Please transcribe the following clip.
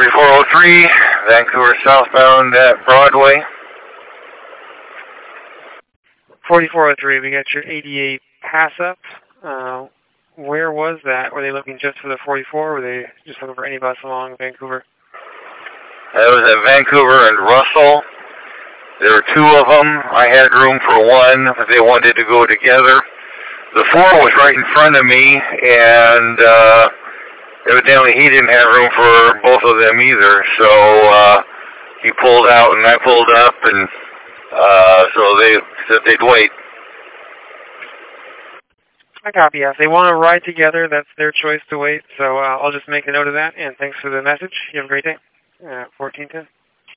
4403, Vancouver southbound at Broadway. 4403, we got your 88 pass up. Where was that? Were they looking just for the 44, or were they just looking for any bus along Vancouver? That was at Vancouver and Russell. There were two of them. I had room for one, but they wanted to go together. The 4 was right in front of me, and evidently he didn't have room for both of them either, so he pulled out and I pulled up, and so they said they'd wait. I copy. If they want to ride together, that's their choice to wait, so I'll just make a note of that, and thanks for the message. You have a great day. 1410.